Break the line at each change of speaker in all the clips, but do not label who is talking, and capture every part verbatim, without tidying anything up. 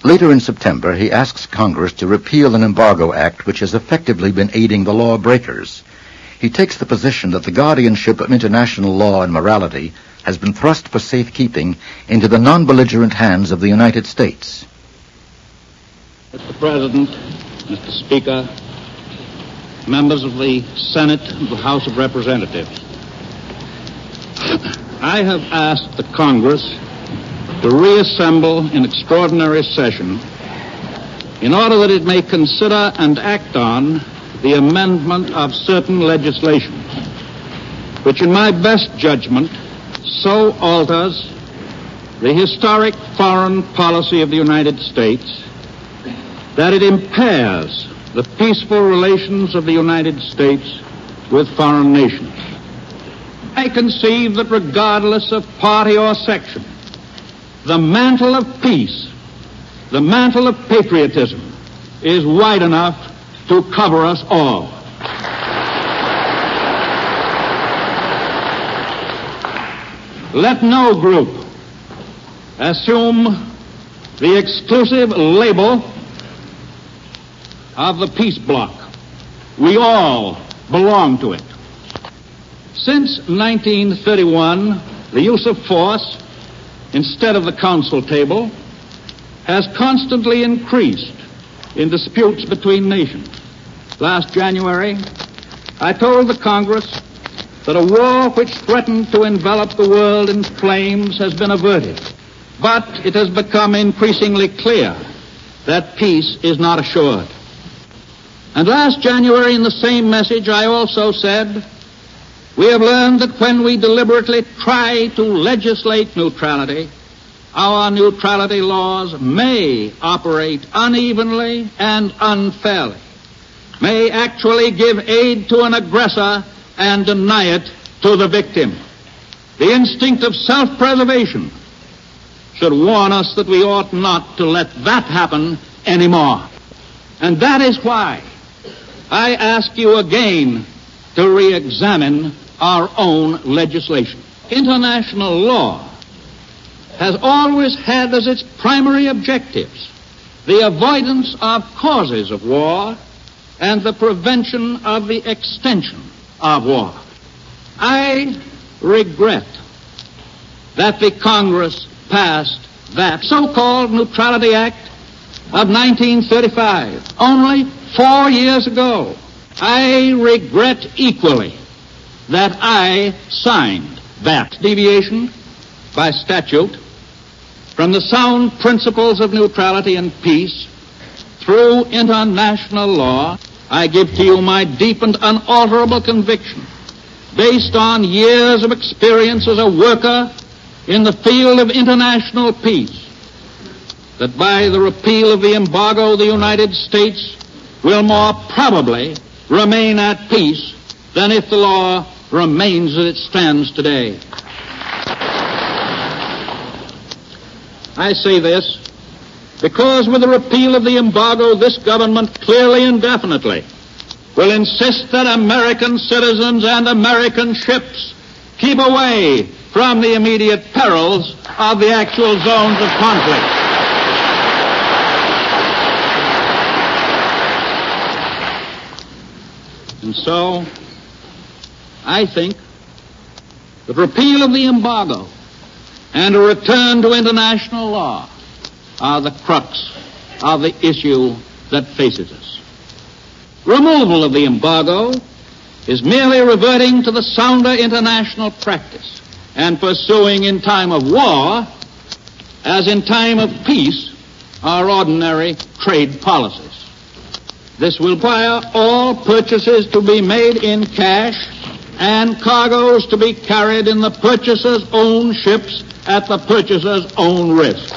Later in September, he asks Congress to repeal an embargo act which has effectively been aiding the lawbreakers. He takes the position that the guardianship of international law and morality has been thrust for safekeeping into the non-belligerent hands of the United States.
Mister President, Mister Speaker, members of the Senate and the House of Representatives, I have asked the Congress to reassemble in extraordinary session in order that it may consider and act on the amendment of certain legislations, which in my best judgment so alters the historic foreign policy of the United States that it impairs the peaceful relations of the United States with foreign nations. I conceive that regardless of party or section, the mantle of peace, the mantle of patriotism, is wide enough to cover us all. Let no group assume the exclusive label of the peace bloc. We all belong to it. Since nineteen thirty-one, the use of force instead of the council table has constantly increased in disputes between nations. Last January, I told the Congress that a war which threatened to envelop the world in flames has been averted. But it has become increasingly clear that peace is not assured. And last January, in the same message, I also said, we have learned that when we deliberately try to legislate neutrality, our neutrality laws may operate unevenly and unfairly, may actually give aid to an aggressor and deny it to the victim. The instinct of self-preservation should warn us that we ought not to let that happen anymore. And that is why I ask you again to re-examine our own legislation. International law has always had as its primary objectives the avoidance of causes of war and the prevention of the extension of war. I regret that the Congress passed that so-called Neutrality Act of nineteen thirty-five only four years ago. I regret equally that I signed that deviation by statute from the sound principles of neutrality and peace through international law. I give to you my deep and unalterable conviction, based on years of experience as a worker in the field of international peace, that by the repeal of the embargo, the United States will more probably remain at peace than if the law remains as it stands today. I say this because with the repeal of the embargo, this government clearly and definitely will insist that American citizens and American ships keep away from the immediate perils of the actual zones of conflict. And so, I think that repeal of the embargo and a return to international law are the crux of the issue that faces us. Removal of the embargo is merely reverting to the sounder international practice and pursuing in time of war, as in time of peace, our ordinary trade policies. This will require all purchases to be made in cash and cargoes to be carried in the purchaser's own ships at the purchaser's own risk.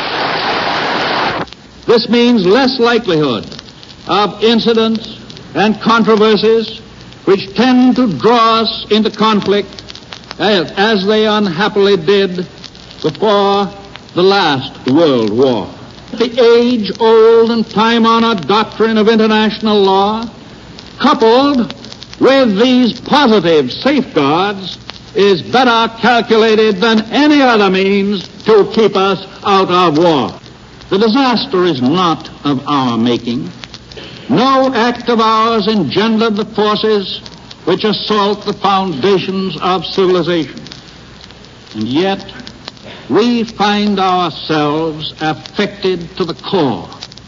This means less likelihood of incidents and controversies which tend to draw us into conflict as, as they unhappily did before the last World War. The age-old and time-honored doctrine of international law, coupled with these positive safeguards, is better calculated than any other means to keep us out of war. The disaster is not of our making. No act of ours engendered the forces which assault the foundations of civilization. And yet, we find ourselves affected to the core.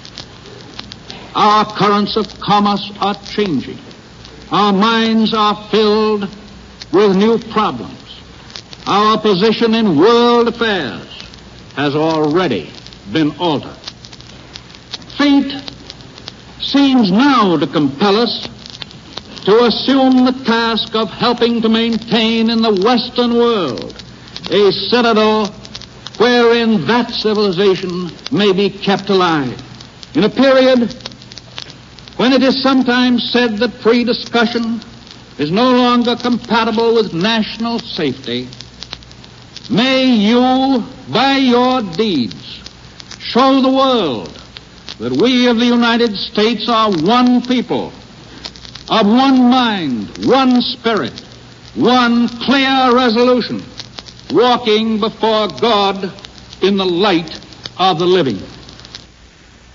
Our currents of commerce are changing. Our minds are filled with new problems. Our position in world affairs has already been altered. Fate seems now to compel us to assume the task of helping to maintain in the Western world a citadel wherein that civilization may be kept alive. In a period when it is sometimes said that free discussion is no longer compatible with national safety, may you, by your deeds, show the world that we of the United States are one people, of one mind, one spirit, one clear resolution, walking before God in the light of the living.